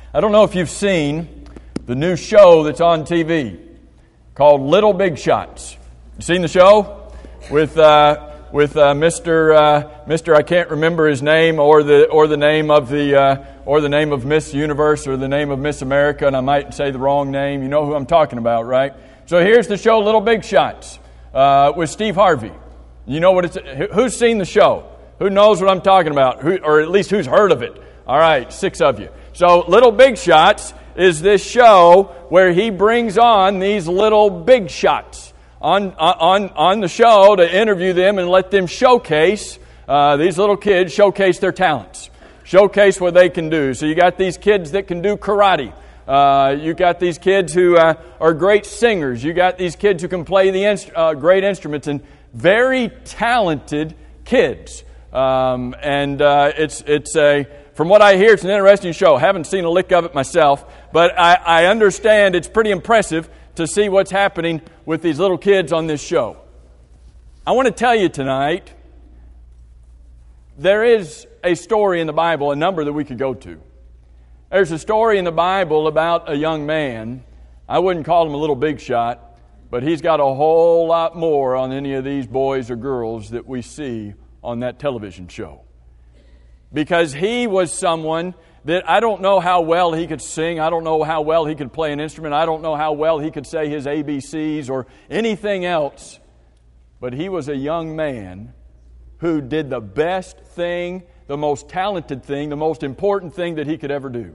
I don't know if you've seen the new show that's on TV called Little Big Shots. You seen the show with Mr. I can't remember his name or the name of Miss Universe or the name of Miss America, and I might say the wrong name. You know who I'm talking about, right? So here's the show Little Big Shots with Steve Harvey. You know what it's? Who's seen the show? Who knows what I'm talking about? Or at least who's heard of it? All right, 6 of you. So Little Big Shots is this show where he brings on these little big shots on the show to interview them and let them showcase, these little kids showcase their talents, showcase what they can do. So you got these kids that can do karate. You got these kids who are great singers. You got these kids who can play the great instruments, and very talented kids. From what I hear, it's an interesting show. Haven't seen a lick of it myself, but I understand it's pretty impressive to see what's happening with these little kids on this show. I want to tell you tonight, there is a story in the Bible, a number that we could go to. There's a story in the Bible about a young man. I wouldn't call him a little big shot, but he's got a whole lot more on any of these boys or girls that we see on that television show. Because he was someone that I don't know how well he could sing. I don't know how well he could play an instrument. I don't know how well he could say his ABCs or anything else. But he was a young man who did the best thing, the most talented thing, the most important thing that he could ever do.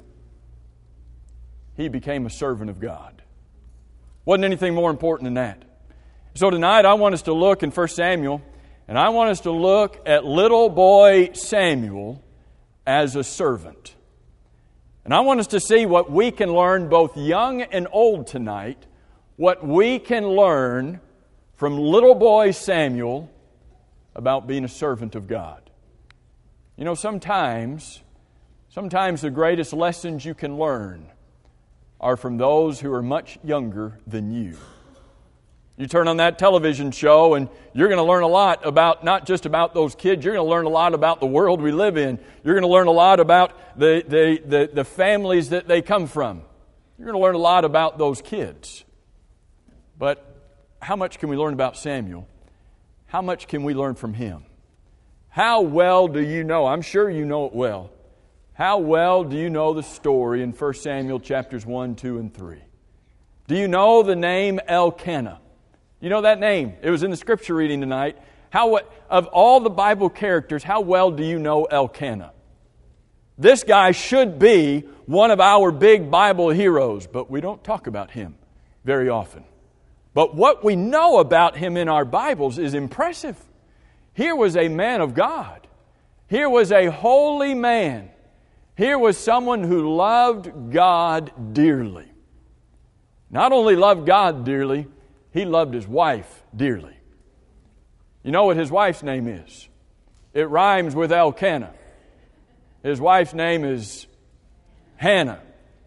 He became a servant of God. Wasn't anything more important than that. So tonight I want us to look in 1 Samuel, and I want us to look at little boy Samuel as a servant. And I want us to see what we can learn, both young and old tonight, what we can learn from little boy Samuel about being a servant of God. You know, sometimes the greatest lessons you can learn are from those who are much younger than you. You turn on that television show and you're going to learn a lot about, not just about those kids, you're going to learn a lot about the world we live in. You're going to learn a lot about the families that they come from. You're going to learn a lot about those kids. But how much can we learn about Samuel? How much can we learn from him? How well do you know? I'm sure you know it well. How well do you know the story in 1 Samuel chapters 1, 2, and 3? Do you know the name Elkanah? You know that name. It was in the scripture reading tonight. Of all the Bible characters, how well do you know Elkanah? This guy should be one of our big Bible heroes, but we don't talk about him very often. But what we know about him in our Bibles is impressive. Here was a man of God. Here was a holy man. Here was someone who loved God dearly. Not only loved God dearly, he loved his wife dearly. You know what his wife's name is? It rhymes with Elkanah. His wife's name is Hannah.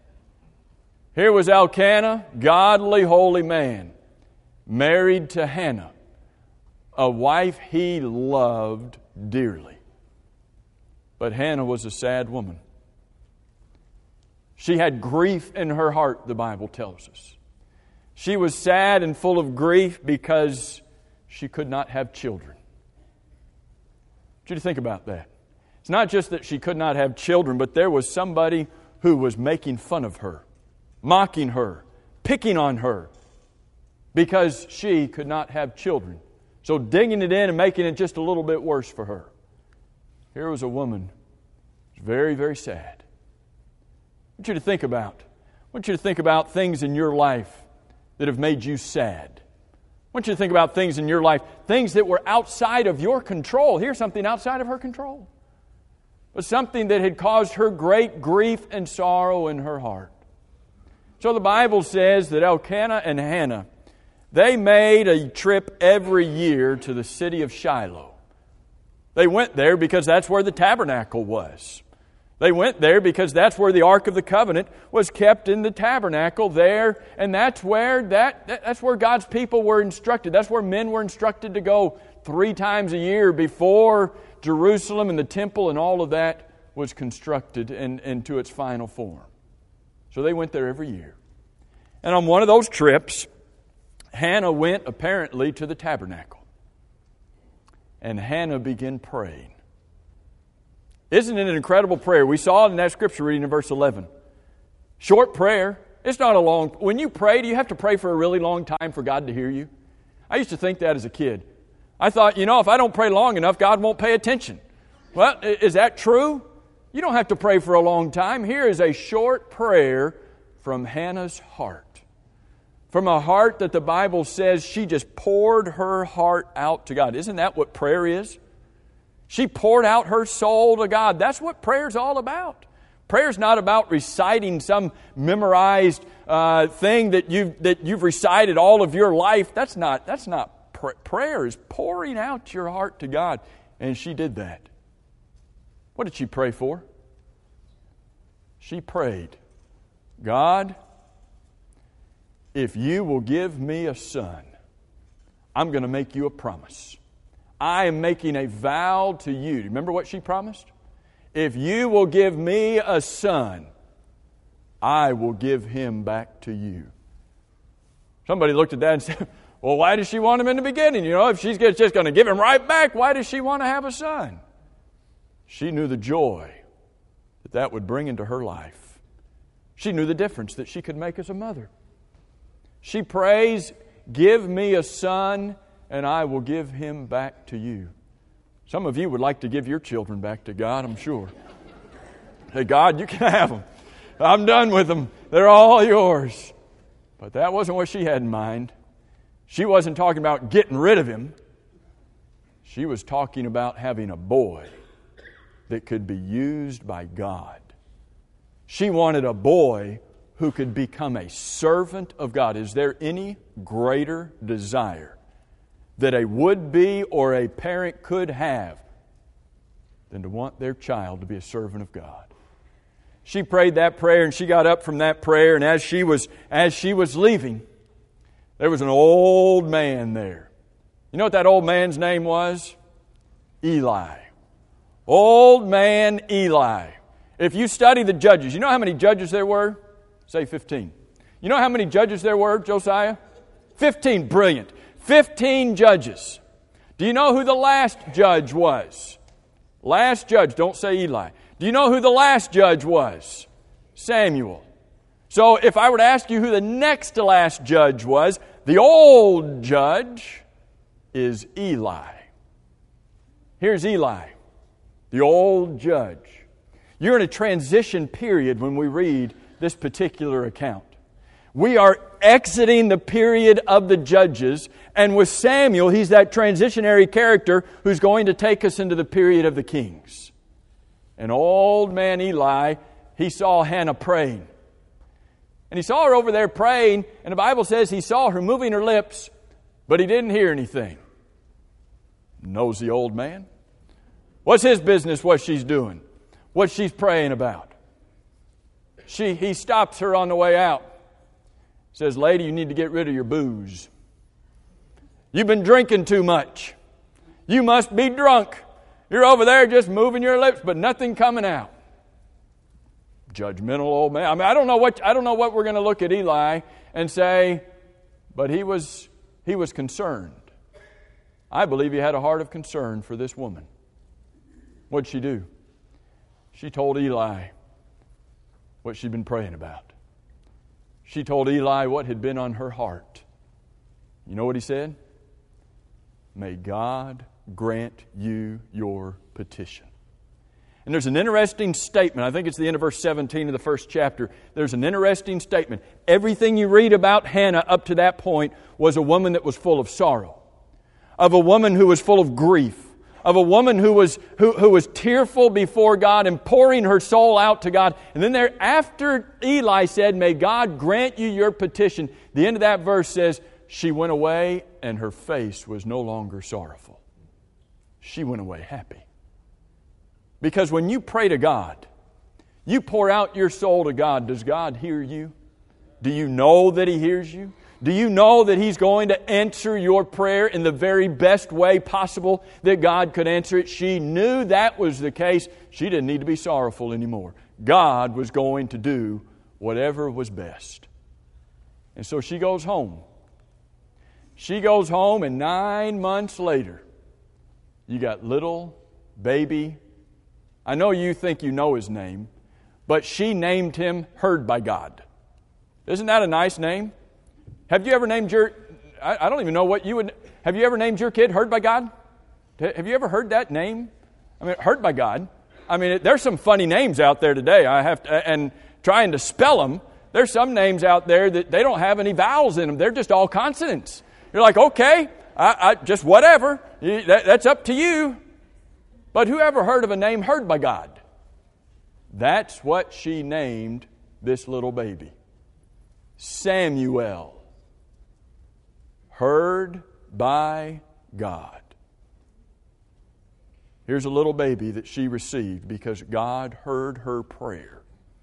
Here was Elkanah, godly, holy man, married to Hannah, a wife he loved dearly. But Hannah was a sad woman. She had grief in her heart, the Bible tells us. She was sad and full of grief because she could not have children. I want you to think about that. It's not just that she could not have children, but there was somebody who was making fun of her, mocking her, picking on her, because she could not have children. So digging it in and making it just a little bit worse for her. Here was a woman who was very, very sad. I want you to think about things in your life that have made you sad. I want you to think about things in your life, things that were outside of your control. Here's something outside of her control. But something that had caused her great grief and sorrow in her heart. So the Bible says that Elkanah and Hannah, they made a trip every year to the city of Shiloh. They went there because that's where the tabernacle was. They went there because that's where the Ark of the Covenant was kept in the tabernacle there, and that's where God's people were instructed. That's where men were instructed to go 3 times a year before Jerusalem and the temple and all of that was constructed into its final form. So they went there every year. And on one of those trips, Hannah went apparently to the tabernacle. And Hannah began praying. Isn't it an incredible prayer? We saw it in that scripture reading in verse 11. Short prayer. It's not a long... When you pray, do you have to pray for a really long time for God to hear you? I used to think that as a kid. I thought, if I don't pray long enough, God won't pay attention. Well, is that true? You don't have to pray for a long time. Here is a short prayer from Hannah's heart. From a heart that the Bible says she just poured her heart out to God. Isn't that what prayer is? She poured out her soul to God. That's what prayer's all about. Prayer's not about reciting some memorized thing that you've recited all of your life. That's not prayer. Is pouring out your heart to God. And she did that. What did she pray for? She prayed, God, if you will give me a son, I'm going to make you a promise. I am making a vow to you. Do you remember what she promised? If you will give me a son, I will give him back to you. Somebody looked at that and said, well, why does she want him in the beginning? If she's just going to give him right back, why does she want to have a son? She knew the joy that would bring into her life. She knew the difference that she could make as a mother. She prays, give me a son, and I will give him back to you. Some of you would like to give your children back to God, I'm sure. Say, God, you can have them. I'm done with them. They're all yours. But that wasn't what she had in mind. She wasn't talking about getting rid of him. She was talking about having a boy that could be used by God. She wanted a boy who could become a servant of God. Is there any greater desire that a would-be or a parent could have than to want their child to be a servant of God? She prayed that prayer, and she got up from that prayer, and as she was leaving, there was an old man there. You know what that old man's name was? Eli. Old man Eli. If you study the judges, you know how many judges there were? Say 15. You know how many judges there were, Josiah? 15. Brilliant. 15 judges. Do you know who the last judge was? Last judge. Don't say Eli. Do you know who the last judge was? Samuel. So if I were to ask you who the next to last judge was, the old judge is Eli. Here's Eli, the old judge. You're in a transition period when we read this particular account. We are exiting the period of the judges, and with Samuel, he's that transitionary character who's going to take us into the period of the kings. And old man Eli, he saw Hannah praying. And he saw her over there praying, and the Bible says he saw her moving her lips, but he didn't hear anything. Nosy old man. What's his business what she's doing? What she's praying about? He stops her on the way out. Says, lady, you need to get rid of your booze. You've been drinking too much. You must be drunk. You're over there just moving your lips, but nothing coming out. Judgmental old man. I mean, I don't know what we're going to look at Eli and say, but he was concerned. I believe he had a heart of concern for this woman. What'd she do? She told Eli what she'd been praying about. She told Eli what had been on her heart. You know what he said? May God grant you your petition. And there's an interesting statement. I think it's the end of verse 17 of the first chapter. There's an interesting statement. Everything you read about Hannah up to that point was a woman that was full of sorrow, of a woman who was full of grief, of a woman who was tearful before God and pouring her soul out to God. And then there, after Eli said, may God grant you your petition, the end of that verse says, she went away and her face was no longer sorrowful. She went away happy. Because when you pray to God, you pour out your soul to God, does God hear you? Do you know that He hears you? Do you know that He's going to answer your prayer in the very best way possible that God could answer it? She knew that was the case. She didn't need to be sorrowful anymore. God was going to do whatever was best. And so she goes home. She goes home, and 9 months later, you got little baby. I know you think you know his name, but she named him Heard by God. Isn't that a nice name? Have you ever named your... I don't even know what you would... Have you ever named your kid Heard by God? Have you ever heard that name? I mean, Heard by God. I mean, there's some funny names out there today. And trying to spell them, there's some names out there that they don't have any vowels in them. They're just all consonants. You're like, okay, I just whatever. That's up to you. But who ever heard of a name Heard by God? That's what she named this little baby. Samuel. Heard by God. Here's a little baby that she received because God heard her prayer.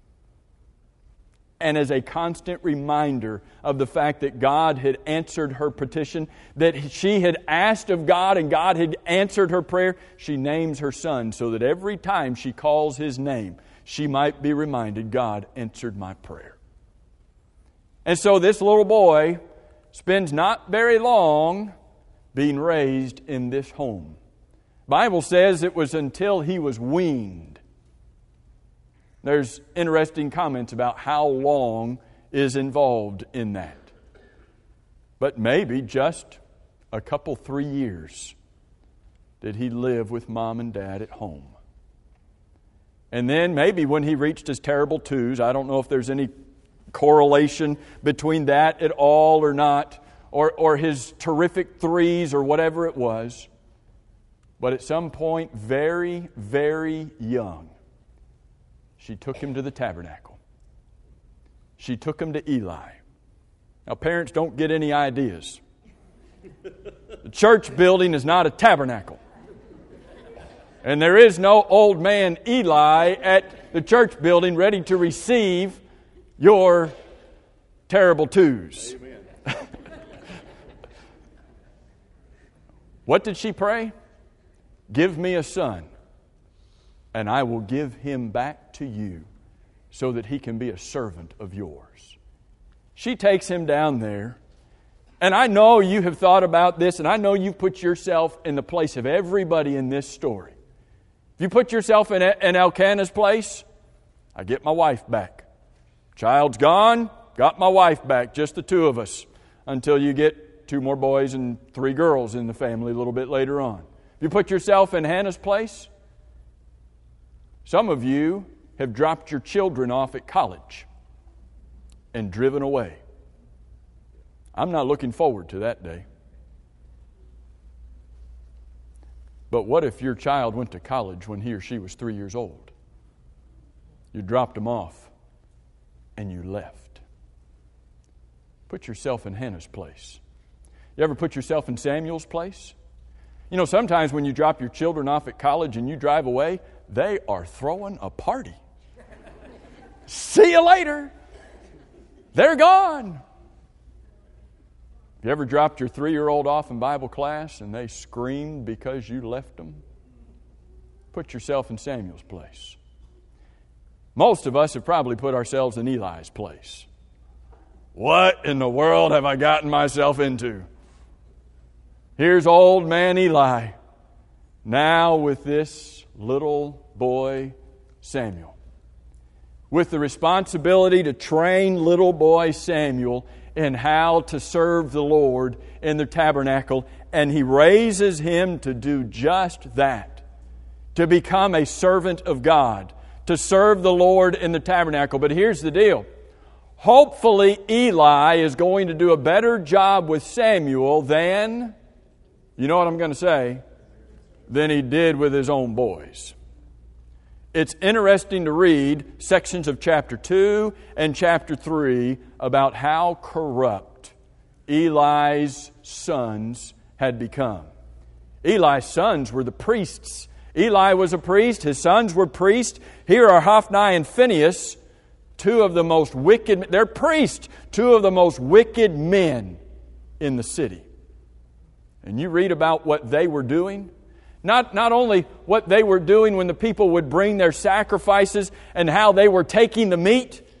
And as a constant reminder of the fact that God had answered her petition, that she had asked of God and God had answered her prayer, she names her son so that every time she calls his name, she might be reminded, God answered my prayer. And so this little boy spends not very long being raised in this home. The Bible says it was until he was weaned. There's interesting comments about how long is involved in that. But maybe just a couple, 3 years did he live with mom and dad at home. And then maybe when he reached his terrible twos, I don't know if there's any correlation between that at all or not, or his terrific threes or whatever it was. But at some point, very, very young, she took him to the tabernacle. She took him to Eli. Now, parents, don't get any ideas. The church building is not a tabernacle. And there is no old man Eli at the church building ready to receive your terrible twos. What did she pray? Give me a son, and I will give him back to you so that he can be a servant of yours. She takes him down there, and I know you have thought about this, and I know you've put yourself in the place of everybody in this story. If you put yourself in Elkanah's place, I get my wife back. Child's gone, got my wife back, just the two of us, until you get 2 more boys and 3 girls in the family a little bit later on. If you put yourself in Hannah's place, some of you have dropped your children off at college and driven away. I'm not looking forward to that day. But what if your child went to college when he or she was 3 years old? You dropped him off and you left. Put yourself in Hannah's place. You ever put yourself in Samuel's place? You know, sometimes when you drop your children off at college and you drive away, they are throwing a party. See you later. They're gone. You ever dropped your 3-year-old off in Bible class and they screamed because you left them? Put yourself in Samuel's place. Most of us have probably put ourselves in Eli's place. What in the world have I gotten myself into? Here's old man Eli, now with this little boy Samuel, with the responsibility to train little boy Samuel in how to serve the Lord in the tabernacle, and he raises him to do just that, to become a servant of God, to serve the Lord in the tabernacle. But here's the deal. Hopefully Eli is going to do a better job with Samuel than... You know what I'm going to say? Than he did with his own boys. It's interesting to read sections of chapter 2 and chapter 3 about how corrupt Eli's sons had become. Eli's sons were the priests. Eli was a priest. His sons were priests. Here are Hophni and Phinehas, 2 of the most wicked... They're priests. 2 of the most wicked men in the city. And you read about what they were doing. Not only what they were doing when the people would bring their sacrifices and how they were taking the meat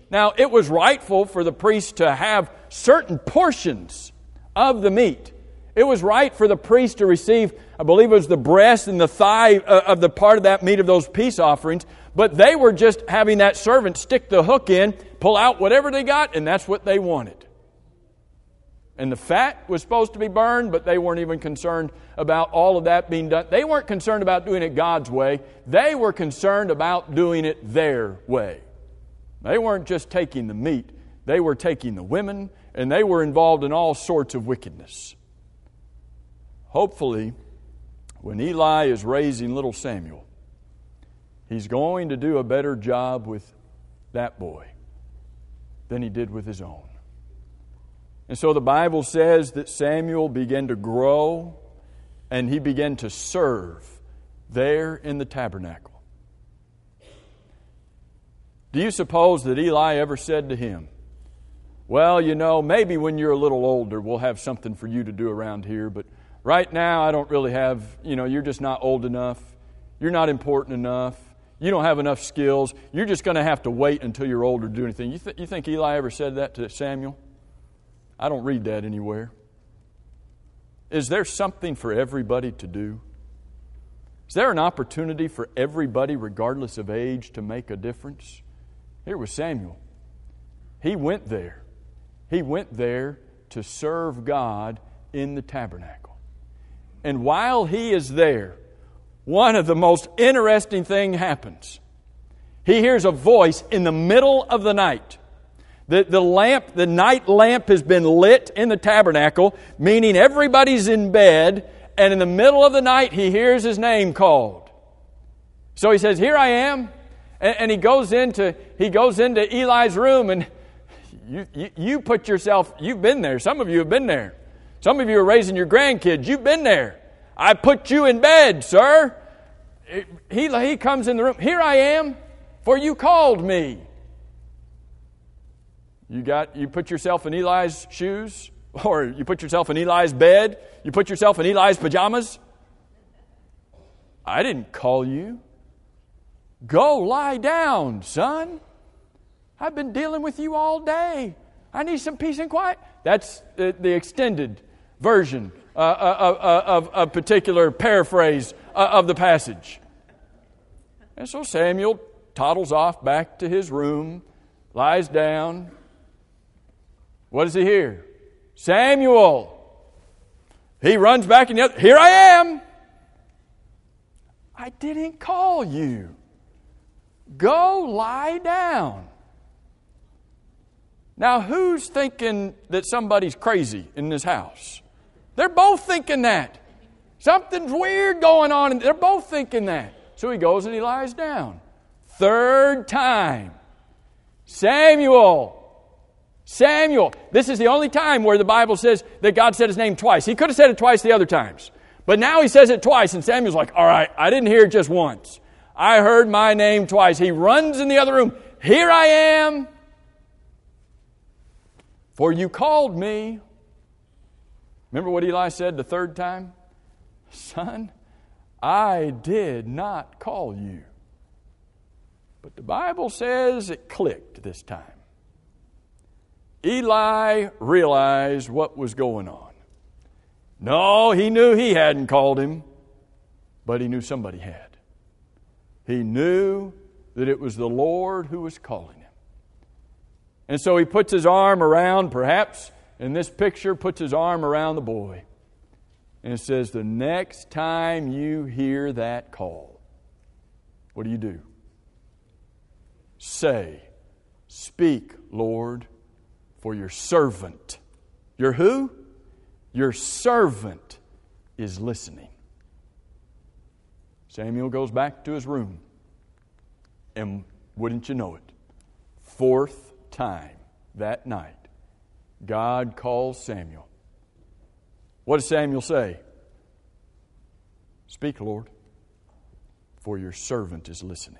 Now, it was rightful for the priest to have certain portions of the meat. It was right for the priest to receive, I believe it was the breast and the thigh of the part of that meat of those peace offerings. But they were just having that servant stick the hook in, pull out whatever they got, and that's what they wanted. And the fat was supposed to be burned, but they weren't even concerned about all of that being done. They weren't concerned about doing it God's way. They were concerned about doing it their way. They weren't just taking the meat. They were taking the women, and they were involved in all sorts of wickedness. Hopefully, when Eli is raising little Samuel, he's going to do a better job with that boy than he did with his own. And so the Bible says that Samuel began to grow and he began to serve there in the tabernacle. Do you suppose that Eli ever said to him, well, you know, maybe when you're a little older we'll have something for you to do around here, but right now I don't really have, you're just not old enough. You're not important enough. You don't have enough skills. You're just going to have to wait until you're older to do anything. You think Eli ever said that to Samuel? I don't read that anywhere. Is there something for everybody to do? Is there an opportunity for everybody, regardless of age, to make a difference? Here was Samuel. He went there. He went there to serve God in the tabernacle. And while he is there, one of the most interesting things happens. He hears a voice in the middle of the night. The night lamp has been lit in the tabernacle, meaning everybody's in bed, and in the middle of the night he hears his name called. So he says, "Here I am," and he goes into Eli's room, and you put yourself. You've been there. Some of you have been there. Some of you are raising your grandkids. You've been there. I put you in bed, sir. He comes in the room. "Here I am, for you called me." You put yourself in Eli's shoes, or you put yourself in Eli's bed, you put yourself in Eli's pajamas. I didn't call you. Go lie down, son. I've been dealing with you all day. I need some peace and quiet. That's the extended version of a particular paraphrase of the passage. And so Samuel toddles off back to his room, lies down. What does he hear? Samuel. He runs back and yells, "Here I am." I didn't call you. Go lie down. Now, who's thinking that somebody's crazy in this house? They're both thinking that. Something's weird going on, and they're both thinking that. So he goes and he lies down. Third time. Samuel. Samuel. This is the only time where the Bible says that God said his name twice. He could have said it twice the other times. But now he says it twice, and Samuel's like, all right, I didn't hear it just once. I heard my name twice. He runs in the other room. "Here I am, for you called me." Remember what Eli said the third time? "Son, I did not call you." But the Bible says it clicked this time. Eli realized what was going on. No, he knew he hadn't called him, but he knew somebody had. He knew that it was the Lord who was calling him. And so he puts his arm around, perhaps in this picture, puts his arm around the boy. And it says, the next time you hear that call, what do? Say, "Speak, Lord, for your servant." Your who? Your servant is listening. Samuel goes back to his room. And wouldn't you know it, fourth time that night, God calls Samuel. What does Samuel say? "Speak, Lord, for your servant is listening."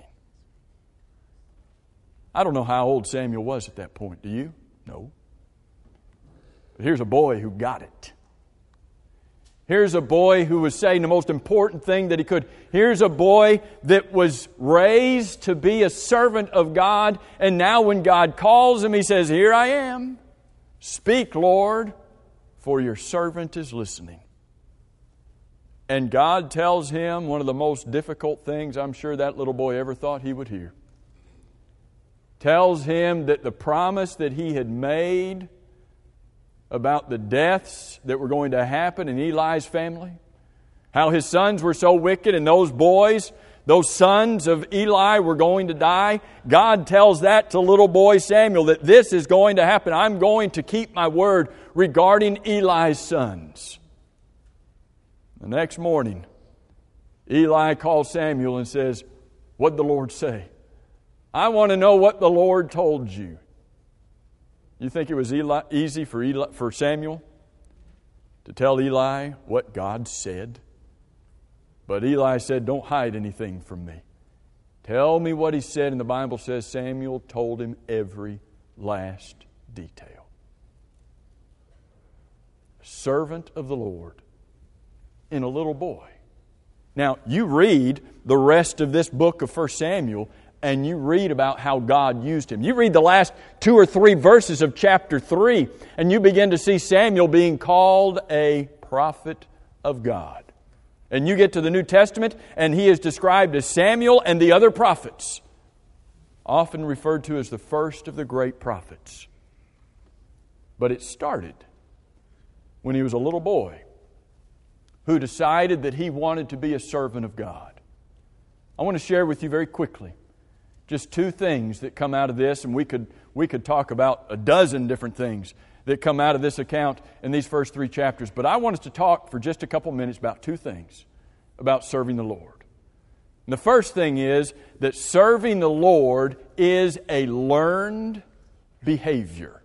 I don't know how old Samuel was at that point. Do you? No. But here's a boy who got it. Here's a boy who was saying the most important thing that he could. Here's a boy that was raised to be a servant of God, and now when God calls him, he says, "Here I am. Speak, Lord, for your servant is listening." And God tells him one of the most difficult things I'm sure that little boy ever thought he would hear. Tells him that the promise that he had made about the deaths that were going to happen in Eli's family, how his sons were so wicked and those boys, those sons of Eli were going to die. God tells that to little boy Samuel that this is going to happen. I'm going to keep my word regarding Eli's sons. The next morning, Eli calls Samuel and says, "What'd the Lord say?" "I want to know what the Lord told you." You think it was easy for Samuel to tell Eli what God said? But Eli said, "Don't hide anything from me. Tell me what he said." And the Bible says Samuel told him every last detail. Servant of the Lord in a little boy. Now, you read the rest of this book of 1 Samuel, and you read about how God used him. You read the last 2 or 3 verses of chapter 3, and you begin to see Samuel being called a prophet of God. And you get to the New Testament, and he is described as Samuel and the other prophets, often referred to as the first of the great prophets. But it started when he was a little boy who decided that he wanted to be a servant of God. I want to share with you very quickly just 2 things that come out of this, and we could talk about a dozen different things that come out of this account in these first 3 chapters. But I want us to talk for just a couple minutes about 2 things about serving the Lord. And the first thing is that serving the Lord is a learned behavior.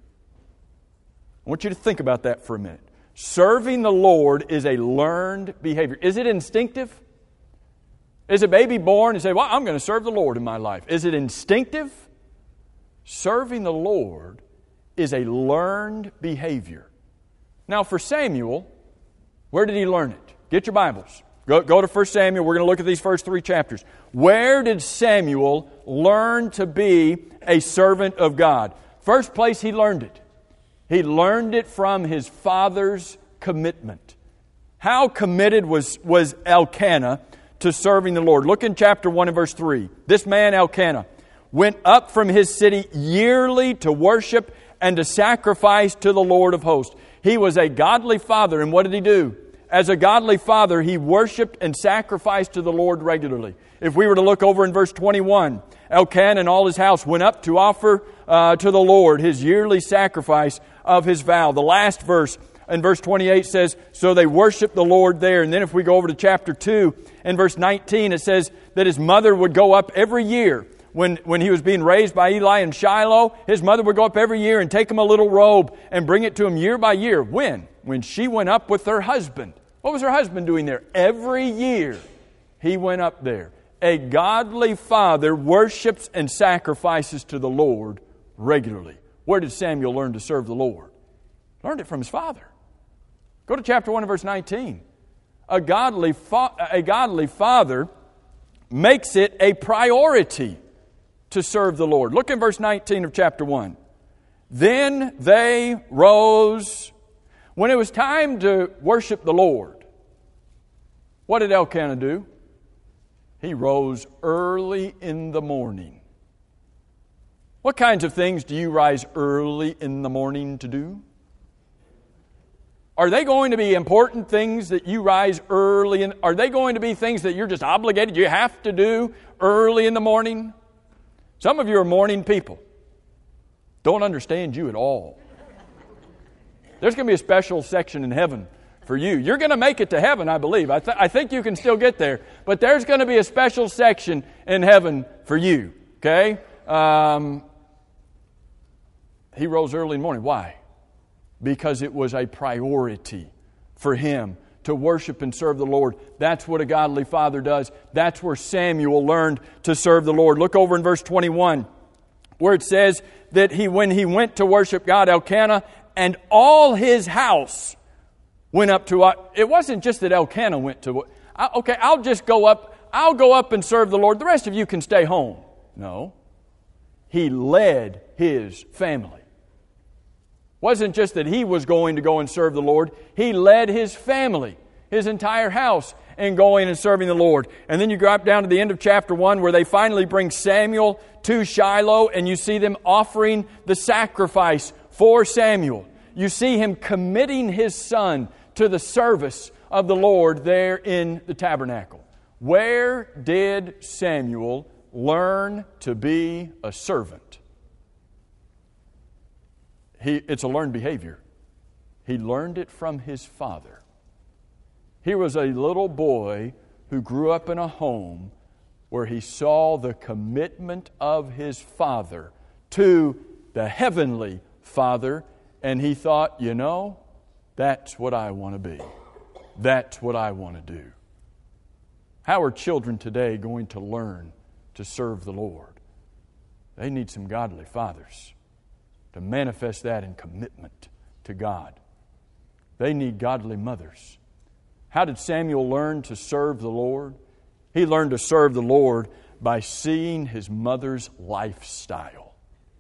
I want you to think about that for a minute. Serving the Lord is a learned behavior. Is it instinctive? Is a baby born and say, "Well, I'm going to serve the Lord in my life"? Is it instinctive? Serving the Lord is a learned behavior. Now for Samuel, where did he learn it? Get your Bibles. Go to 1 Samuel. We're going to look at these first 3 chapters. Where did Samuel learn to be a servant of God? First place he learned it. He learned it from his father's commitment. How committed was Elkanah to serving the Lord? Look in chapter 1 and verse 3. This man Elkanah went up from his city yearly to worship and to sacrifice to the Lord of hosts. He was a godly father, and what did he do? As a godly father, he worshiped and sacrificed to the Lord regularly. If we were to look over in verse 21, Elkanah and all his house went up to offer to the Lord his yearly sacrifice of his vow. The last verse in verse 28 says, so they worshiped the Lord there. And then if we go over to chapter 2, in verse 19, it says that his mother would go up every year. When he was being raised by Eli in Shiloh, his mother would go up every year and take him a little robe and bring it to him year by year. When? When she went up with her husband. What was her husband doing there? Every year he went up there. A godly father worships and sacrifices to the Lord regularly. Where did Samuel learn to serve the Lord? Learned it from his father. Go to chapter 1 and verse 19. A godly father makes it a priority to serve the Lord. Look in verse 19 of chapter 1. Then they rose. When it was time to worship the Lord, what did Elkanah do? He rose early in the morning. What kinds of things do you rise early in the morning to do? Are they going to be important things that you rise early in? Are they going to be things that you're just obligated, you have to do early in the morning? Some of you are morning people. Don't understand you at all. There's going to be a special section in heaven for you. You're going to make it to heaven, I believe. I think you can still get there. But there's going to be a special section in heaven for you. Okay? He rose early in the morning. Why? Because it was a priority for him to worship and serve the Lord. That's what a godly father does. That's where Samuel learned to serve the Lord. Look over in verse 21, where it says that when he went to worship God, Elkanah and all his house went up to, it wasn't just that Elkanah went to, okay, I'll just go up, I'll go up and serve the Lord. The rest of you can stay home. No. He led his family. Wasn't just that he was going to go and serve the Lord. He led his family, his entire house, in going and serving the Lord. And then you drop down to the end of chapter 1 where they finally bring Samuel to Shiloh, and you see them offering the sacrifice for Samuel. You see him committing his son to the service of the Lord there in the tabernacle. Where did Samuel learn to be a servant? It's a learned behavior. He learned it from his father. He was a little boy who grew up in a home where he saw the commitment of his father to the heavenly Father, and he thought, that's what I want to be. That's what I want to do. How are children today going to learn to serve the Lord? They need some godly fathers to manifest that in commitment to God. They need godly mothers. How did Samuel learn to serve the Lord? He learned to serve the Lord by seeing his mother's lifestyle.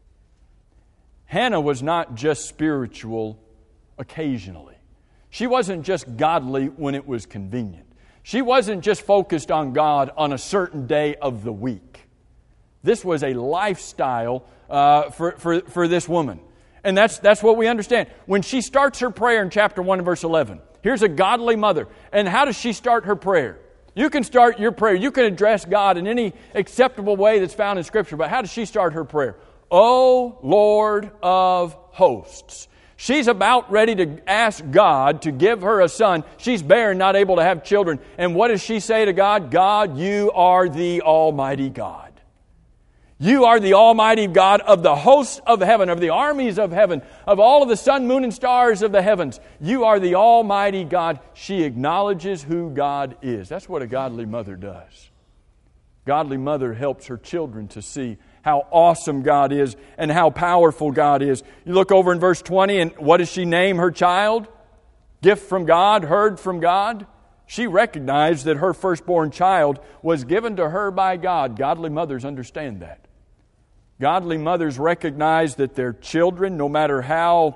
Hannah was not just spiritual occasionally. She wasn't just godly when it was convenient. She wasn't just focused on God on a certain day of the week. This was a lifestyle for this woman. And that's what we understand. When she starts her prayer in chapter 1 and verse 11, here's a godly mother. And how does she start her prayer? You can start your prayer. You can address God in any acceptable way that's found in Scripture. But how does she start her prayer? O Lord of hosts. She's about ready to ask God to give her a son. She's barren, not able to have children. And what does she say to God? God, you are the Almighty God. You are the Almighty God of the hosts of heaven, of the armies of heaven, of all of the sun, moon, and stars of the heavens. You are the Almighty God. She acknowledges who God is. That's what a godly mother does. Godly mother helps her children to see how awesome God is and how powerful God is. You look over in verse 20, and what does she name her child? Gift from God, heard from God. She recognized that her firstborn child was given to her by God. Godly mothers understand that. Godly mothers recognize that their children, no matter how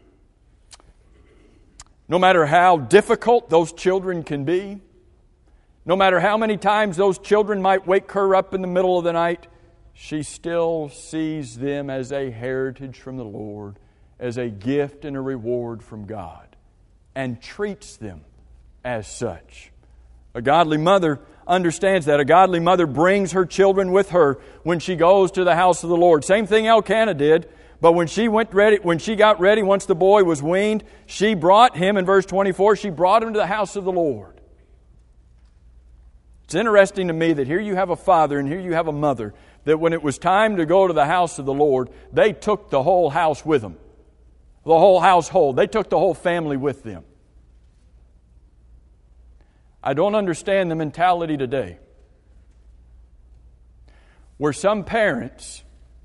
difficult those children can be, no matter how many times those children might wake her up in the middle of the night, she still sees them as a heritage from the Lord, as a gift and a reward from God, and treats them as such. A godly mother understands that. A godly mother brings her children with her when she goes to the house of the Lord. Same thing Elkanah did. But when she got ready, once the boy was weaned, she brought him, in verse 24, she brought him to the house of the Lord. It's interesting to me that here you have a father and here you have a mother, that when it was time to go to the house of the Lord, they took the whole house with them. The whole household. They took the whole family with them. I don't understand the mentality today where some parents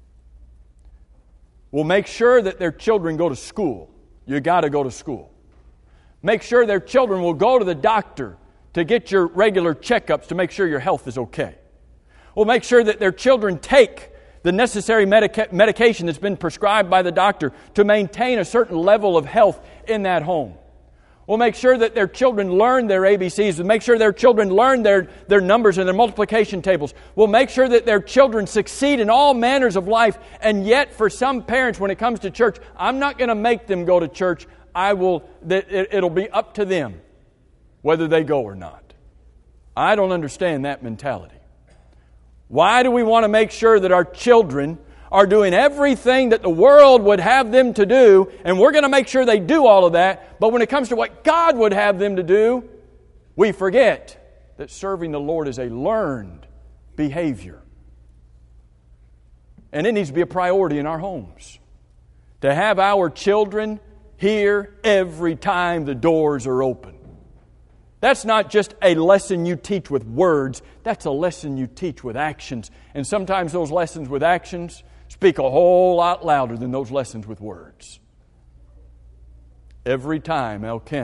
will make sure that their children go to school. You got to go to school. Make sure their children will go to the doctor to get your regular checkups to make sure your health is okay. Will make sure that their children take the necessary medication that's been prescribed by the doctor to maintain a certain level of health in that home. We'll make sure that their children learn their ABCs. We'll make sure their children learn their numbers and their multiplication tables. We'll make sure that their children succeed in all manners of life. And yet, for some parents, when it comes to church, I'm not going to make them go to church. It'll be up to them whether they go or not. I don't understand that mentality. Why do we want to make sure that our children are doing everything that the world would have them to do, and we're going to make sure they do all of that, but when it comes to what God would have them to do, we forget that serving the Lord is a learned behavior. And it needs to be a priority in our homes. To have our children here every time the doors are open. That's not just a lesson you teach with words, that's a lesson you teach with actions. And sometimes those lessons with actions speak a whole lot louder than those lessons with words. Every time Elkanah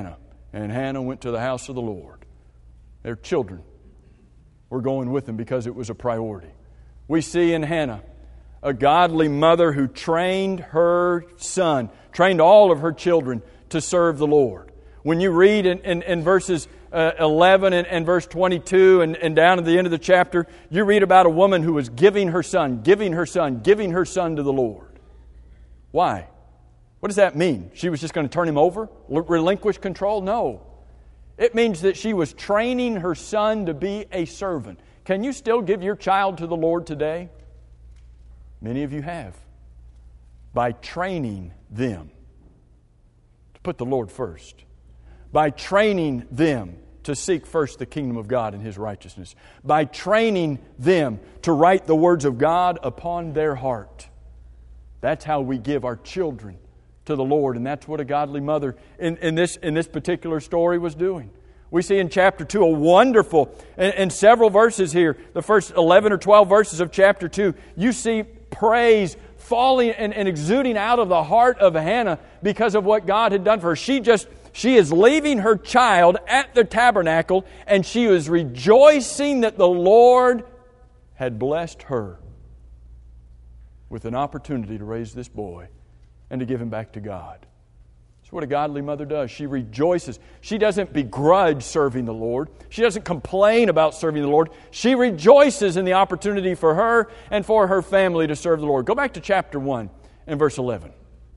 and Hannah went to the house of the Lord. Their children were going with them because it was a priority. We see in Hannah a godly mother who trained her son, trained all of her children to serve the Lord. When you read in verses 11 and verse 22 and down at the end of the chapter, you read about a woman who was giving her son to the Lord. Why? What does that mean? She was just going to turn him over? Relinquish control? No. It means that she was training her son to be a servant. Can you still give your child to the Lord today? Many of you have. By training them to put the Lord first. By training them to seek first the kingdom of God and His righteousness. By training them to write the words of God upon their heart. That's how we give our children to the Lord, and that's what a godly mother in this particular story was doing. We see in chapter 2 a wonderful, and several verses here, the first 11 or 12 verses of chapter 2, you see praise falling and exuding out of the heart of Hannah because of what God had done for her. She is leaving her child at the tabernacle, and she was rejoicing that the Lord had blessed her with an opportunity to raise this boy and to give him back to God. That's what a godly mother does. She rejoices. She doesn't begrudge serving the Lord. She doesn't complain about serving the Lord. She rejoices in the opportunity for her and for her family to serve the Lord. Go back to chapter 1 and verse 11.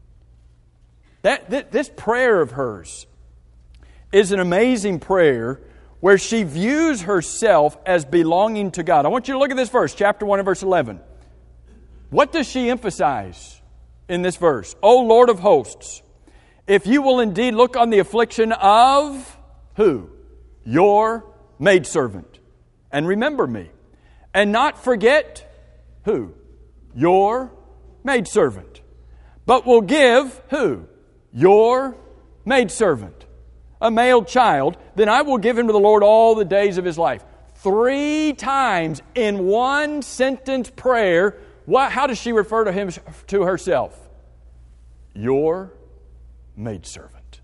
This prayer of hers is an amazing prayer where she views herself as belonging to God. I want you to look at this verse, chapter 1 and verse 11. What does she emphasize in this verse? O Lord of hosts, if you will indeed look on the affliction of who? Your maidservant, and remember me, and not forget who? Your maidservant, but will give who? Your maidservant a male child, then I will give him to the Lord all the days of his life. 3 times in one sentence prayer, how does she refer to herself? Your maidservant.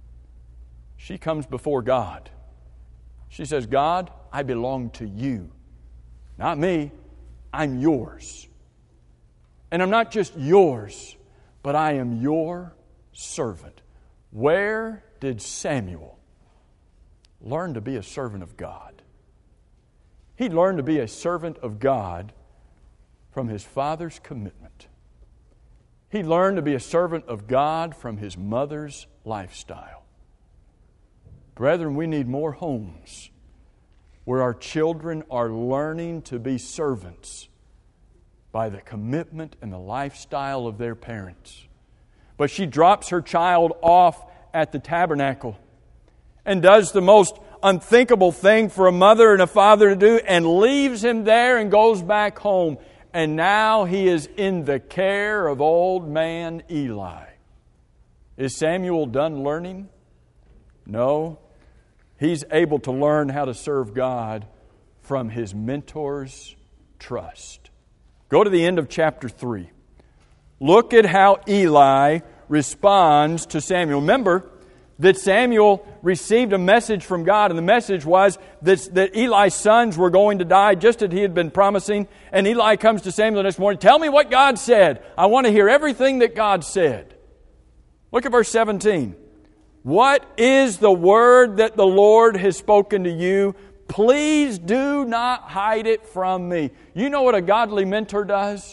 She comes before God. She says, God, I belong to you. Not me. I'm yours. And I'm not just yours, but I am your servant. Where did Samuel learn to be a servant of God? He learned to be a servant of God from his father's commitment. He learned to be a servant of God from his mother's lifestyle. Brethren, we need more homes where our children are learning to be servants by the commitment and the lifestyle of their parents. But she drops her child off at the tabernacle and does the most unthinkable thing for a mother and a father to do and leaves him there and goes back home. And now he is in the care of old man Eli. Is Samuel done learning? No. He's able to learn how to serve God from his mentor's trust. Go to the end of chapter 3. Look at how Eli responds to Samuel. Remember that Samuel received a message from God, and the message was that Eli's sons were going to die just as he had been promising. And Eli comes to Samuel this morning, tell me what God said. I want to hear everything that God said. Look at verse 17. What is the word that the Lord has spoken to you? Please do not hide it from me. You know what a godly mentor does?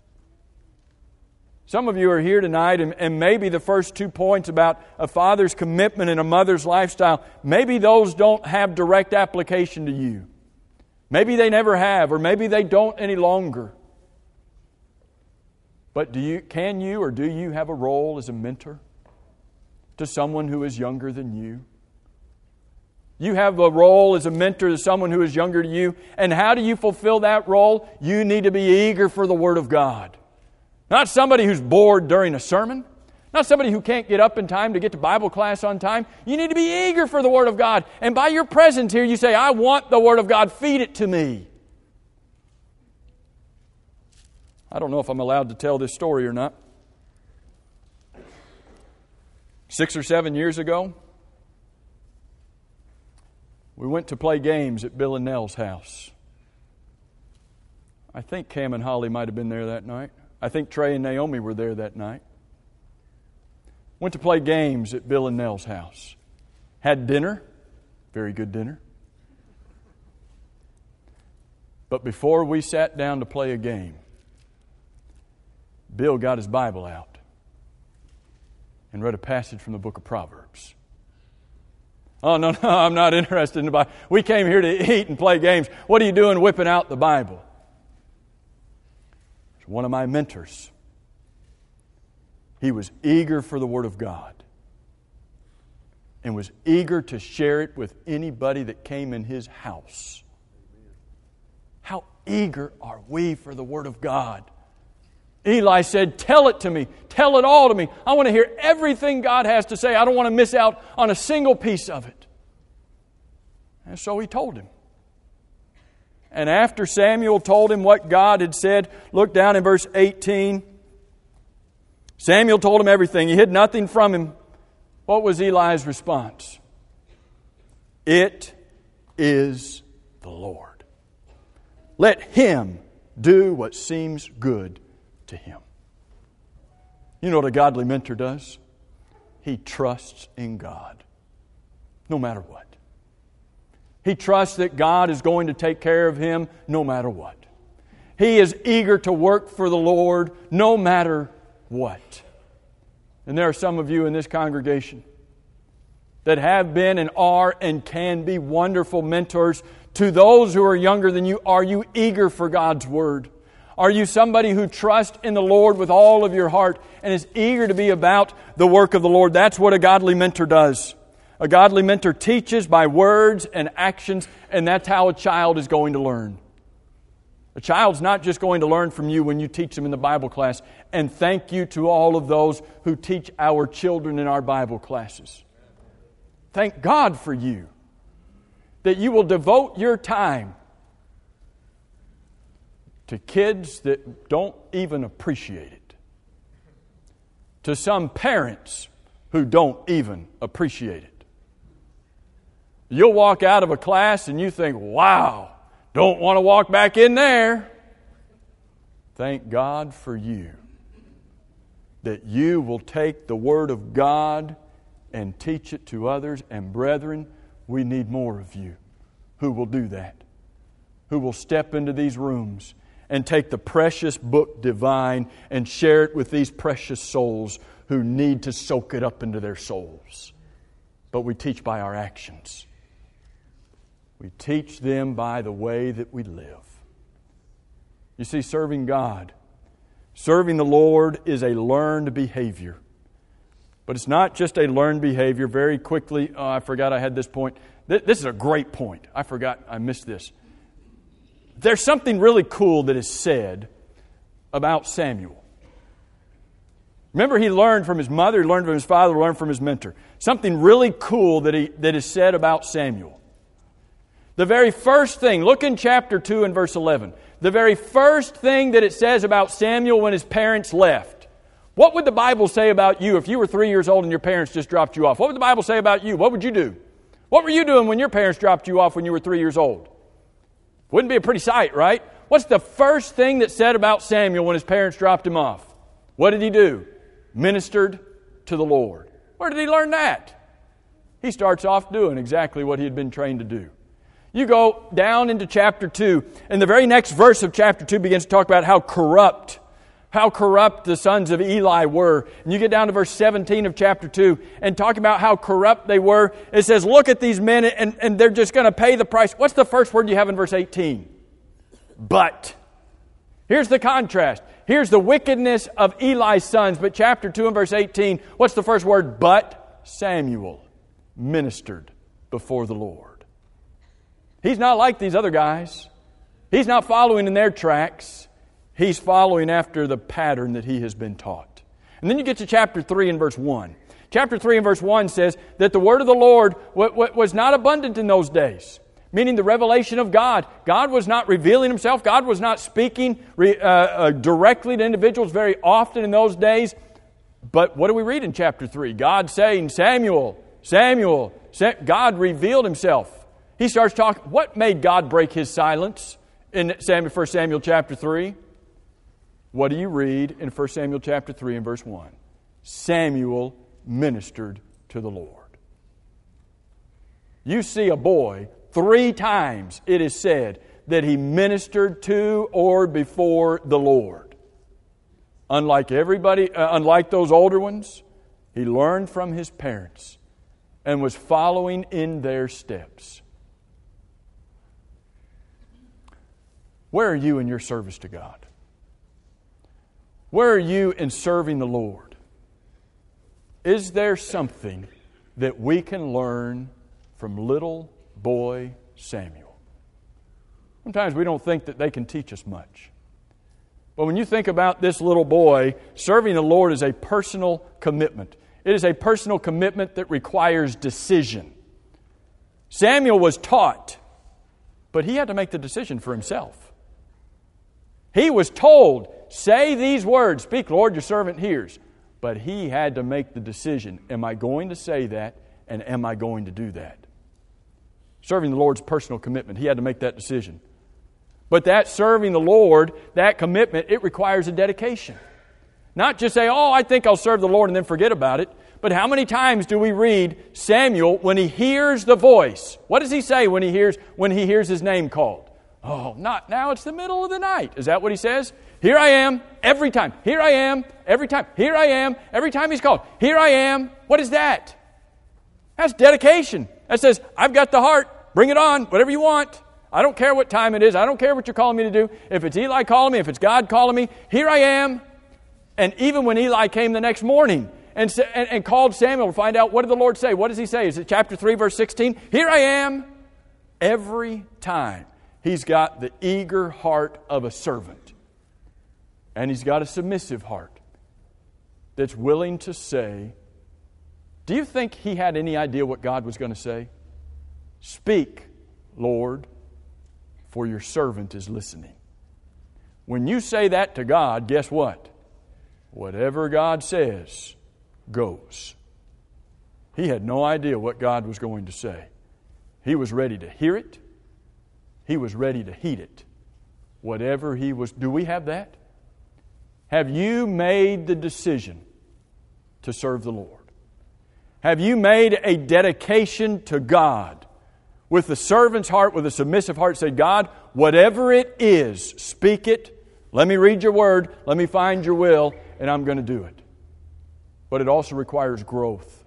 Some of you are here tonight, and maybe the first 2 points about a father's commitment and a mother's lifestyle, maybe those don't have direct application to you. Maybe they never have, or maybe they don't any longer. But do you have a role as a mentor to someone who is younger than you? You have a role as a mentor to someone who is younger than you. And how do you fulfill that role? You need to be eager for the Word of God. Not somebody who's bored during a sermon. Not somebody who can't get up in time to get to Bible class on time. You need to be eager for the Word of God. And by your presence here, you say, I want the Word of God. Feed it to me. I don't know if I'm allowed to tell this story or not. 6 or 7 years ago, We went to play games at Bill and Nell's house. I think Cam and Holly might have been there that night. I think Trey and Naomi were there that night. Went to play games at Bill and Nell's house. Had dinner. Very good dinner. But before we sat down to play a game, Bill got his Bible out and read a passage from the book of Proverbs. Oh, no, I'm not interested in the Bible. We came here to eat and play games. What are you doing whipping out the Bible? It's one of my mentors. He was eager for the Word of God and was eager to share it with anybody that came in his house. How eager are we for the Word of God? Eli said, tell it to me. Tell it all to me. I want to hear everything God has to say. I don't want to miss out on a single piece of it. And so he told him. And after Samuel told him what God had said, look down in verse 18. Samuel told him everything. He hid nothing from him. What was Eli's response? It is the Lord. Let Him do what seems good to Him. You know what a godly mentor does? He trusts in God, no matter what. He trusts that God is going to take care of him no matter what. He is eager to work for the Lord no matter what. And there are some of you in this congregation that have been and are and can be wonderful mentors to those who are younger than you. Are you eager for God's Word? Are you somebody who trusts in the Lord with all of your heart and is eager to be about the work of the Lord? That's what a godly mentor does. A godly mentor teaches by words and actions, and that's how a child is going to learn. A child's not just going to learn from you when you teach them in the Bible class. And thank you to all of those who teach our children in our Bible classes. Thank God for you, that you will devote your time to kids that don't even appreciate it, to some parents who don't even appreciate it. You'll walk out of a class and you think, wow, don't want to walk back in there. Thank God for you, that you will take the Word of God and teach it to others. And brethren, we need more of you who will do that, who will step into these rooms and take the precious book divine and share it with these precious souls who need to soak it up into their souls. But we teach by our actions. We teach them by the way that we live. You see, serving God, serving the Lord is a learned behavior. But it's not just a learned behavior. Very quickly, I forgot I had this point. This is a great point. I missed this. There's something really cool that is said about Samuel. Remember, he learned from his mother, he learned from his father, he learned from his mentor. Something really cool that is said about Samuel. The very first thing, look in chapter 2 and verse 11. The very first thing that it says about Samuel when his parents left. What would the Bible say about you if you were 3 years old and your parents just dropped you off? What would the Bible say about you? What would you do? What were you doing when your parents dropped you off when you were 3 years old? Wouldn't be a pretty sight, right? What's the first thing that's said about Samuel when his parents dropped him off? What did he do? Ministered to the Lord. Where did he learn that? He starts off doing exactly what he had been trained to do. You go down into chapter 2, and the very next verse of chapter 2 begins to talk about how corrupt the sons of Eli were. And you get down to verse 17 of chapter 2 and talk about how corrupt they were. It says, look at these men, and they're just going to pay the price. What's the first word you have in verse 18? But. Here's the contrast. Here's the wickedness of Eli's sons. But chapter 2 and verse 18, what's the first word? But Samuel ministered before the Lord. He's not like these other guys. He's not following in their tracks. He's following after the pattern that he has been taught. And then you get to chapter 3 and verse 1. Chapter 3 and verse 1 says that the word of the Lord was not abundant in those days. Meaning the revelation of God. God was not revealing Himself. God was not speaking directly to individuals very often in those days. But what do we read in chapter 3? God saying, Samuel, Samuel. God revealed Himself. he starts talking. What made God break His silence in 1 Samuel chapter 3? What do you read in 1 Samuel chapter 3 and verse 1? Samuel ministered to the Lord. You see a boy, 3 times it is said that he ministered to or before the Lord. Unlike those older ones, he learned from his parents and was following in their steps. Where are you in your service to God? Where are you in serving the Lord? Is there something that we can learn from little boy Samuel? Sometimes we don't think that they can teach us much. But when you think about this little boy, serving the Lord is a personal commitment. It is a personal commitment that requires decision. Samuel was taught, but he had to make the decision for himself. He was told, say these words, speak, Lord, your servant hears. But he had to make the decision, am I going to say that, and am I going to do that? Serving the Lord's personal commitment. He had to make that decision. But that serving the Lord, that commitment, it requires a dedication. Not just say, oh, I think I'll serve the Lord and then forget about it. But how many times do we read Samuel when he hears the voice? What does he say when he hears his name called? Oh, not now, it's the middle of the night. Is that what he says? Here I am, every time. Here I am, every time. Here I am, every time he's called. Here I am. What is that? That's dedication. That says, I've got the heart. Bring it on, whatever you want. I don't care what time it is. I don't care what you're calling me to do. If it's Eli calling me, if it's God calling me, here I am. And even when Eli came the next morning and called Samuel to find out what did the Lord say, what does he say? Is it chapter 3, verse 16? Here I am. Every time he's got the eager heart of a servant. And he's got a submissive heart that's willing to say, do you think he had any idea what God was going to say? Speak, Lord, for your servant is listening. When you say that to God, guess what? Whatever God says goes. He had no idea what God was going to say. He was ready to hear it. He was ready to heed it. Whatever he was. Do we have that? Have you made the decision to serve the Lord? Have you made a dedication to God with the servant's heart, with a submissive heart? Say, God, whatever it is, speak it. Let me read your word. Let me find your will, and I'm going to do it. But it also requires growth.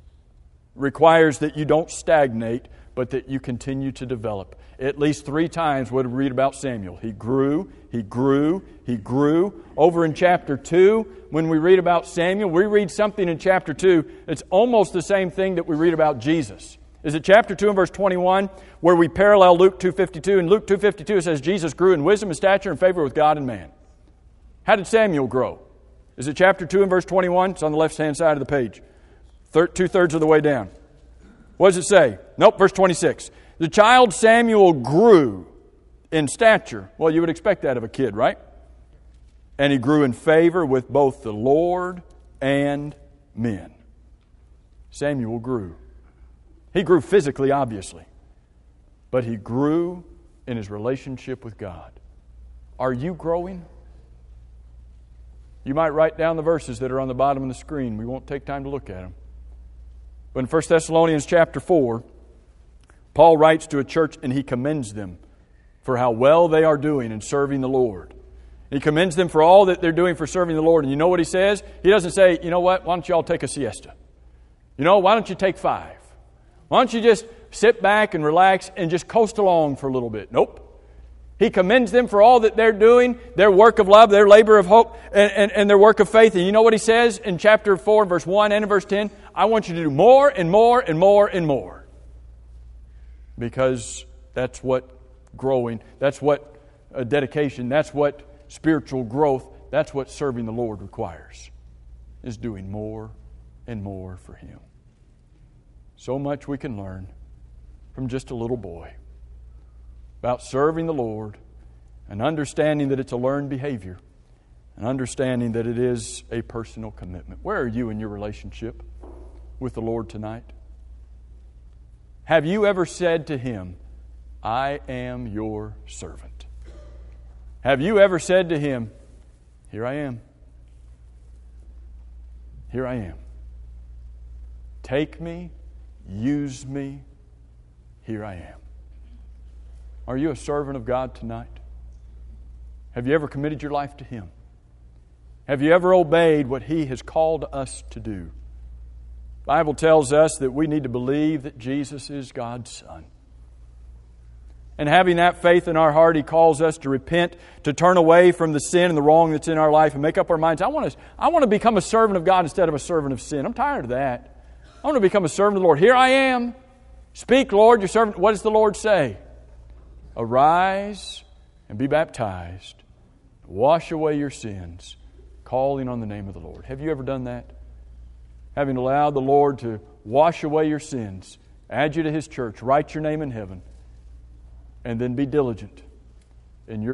It requires that you don't stagnate, but that you continue to develop. At least 3 times what we read about Samuel. He grew, he grew, he grew. Over in chapter 2, when we read about Samuel, we read something in chapter 2 that's almost the same thing that we read about Jesus. Is it chapter 2 and verse 21 where we parallel Luke 2:52? In Luke 2:52 it says, Jesus grew in wisdom and stature and favor with God and man. How did Samuel grow? Is it chapter 2 and verse 21? It's on the left-hand side of the page. 2/3 of the way down. What does it say? Nope, verse 26. The child Samuel grew in stature. Well, you would expect that of a kid, right? And he grew in favor with both the Lord and men. Samuel grew. He grew physically, obviously. But he grew in his relationship with God. Are you growing? You might write down the verses that are on the bottom of the screen. We won't take time to look at them. But in 1 Thessalonians chapter 4, Paul writes to a church and he commends them for how well they are doing in serving the Lord. He commends them for all that they're doing for serving the Lord. And you know what he says? He doesn't say, you know what, why don't you all take a siesta? You know, why don't you take 5? Why don't you just sit back and relax and just coast along for a little bit? Nope. He commends them for all that they're doing, their work of love, their labor of hope, and their work of faith. And you know what he says in chapter 4, verse 1 and in verse 10? I want you to do more and more and more and more. Because that's what growing, that's what dedication, that's what spiritual growth, that's what serving the Lord requires, is doing more and more for Him. So much we can learn from just a little boy about serving the Lord and understanding that it's a learned behavior and understanding that it is a personal commitment. Where are you in your relationship with the Lord tonight? Have you ever said to Him, I am your servant. Have you ever said to Him, here I am. Here I am. Take me, use me, here I am. Are you a servant of God tonight? Have you ever committed your life to Him? Have you ever obeyed what He has called us to do? The Bible tells us that we need to believe that Jesus is God's Son. And having that faith in our heart, He calls us to repent, to turn away from the sin and the wrong that's in our life and make up our minds. I want to become a servant of God instead of a servant of sin. I'm tired of that. I want to become a servant of the Lord. Here I am. Speak, Lord, your servant. What does the Lord say? Arise and be baptized. Wash away your sins, calling on the name of the Lord. Have you ever done that? Having allowed the Lord to wash away your sins, add you to His church, write your name in heaven, and then be diligent in your